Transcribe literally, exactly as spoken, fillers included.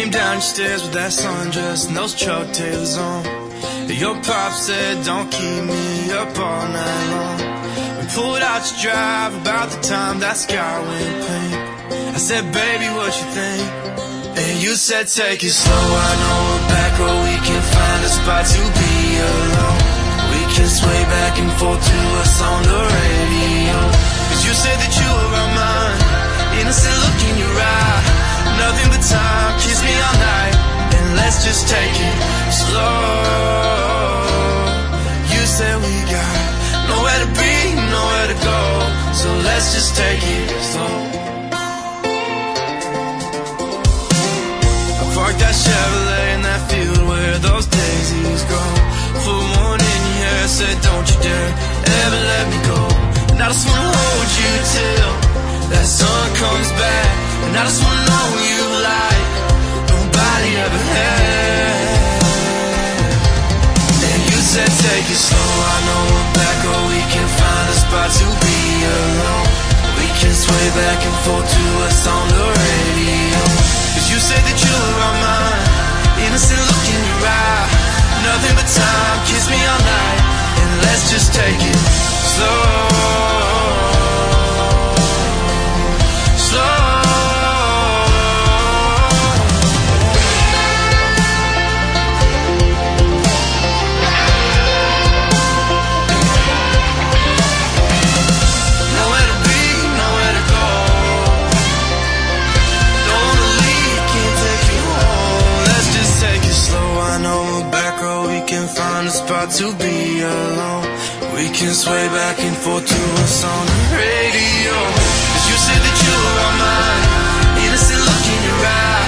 came down your stairs with that sundress and those Chuck Taylors on. Your pop said, don't keep me up all night long. We pulled out to drive about the time that sky went pink. I said, baby, what you think? And you said, take it slow, I know we're back, or we can find a spot to be alone. We can sway back and forth to us on the radio. Cause you said that you were on mine, innocent look in your eye. Nothing but time, kiss me all night, and let's just take it slow. You said we got nowhere to be, nowhere to go, so let's just take it slow. I parked that Chevrolet in that field where those daisies grow. Full moon in your hair, said don't you dare ever let me go. And I just wanna hold you till that sun comes back. And I just wanna know you like nobody ever had. And you said take it slow, I know we're back, or we can find a spot to be alone. We can sway back and forth to us on the radio. Cause you said that you were on mine, innocent look in your eye. Nothing but time, kiss me all night, and let's just take it slow. Slow. Spot to be alone. We can sway back and forth to us on the radio. Cause you said that you were all mine, innocent look in your eyes.